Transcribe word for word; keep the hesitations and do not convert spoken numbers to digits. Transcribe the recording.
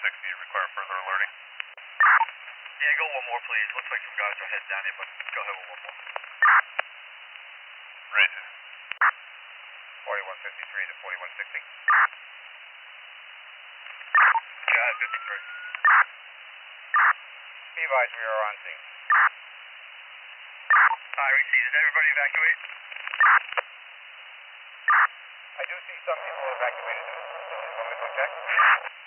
sixty, require further alerting. Yeah, go one more, please. Looks like some guys are heading down here, but go ahead with one more. Rated. forty-one fifty-three to forty-one sixty. Yeah, fifty-three. Be advised, we are on scene. Alright, receive. Did everybody evacuate? I do see some people evacuated. Want me to go check?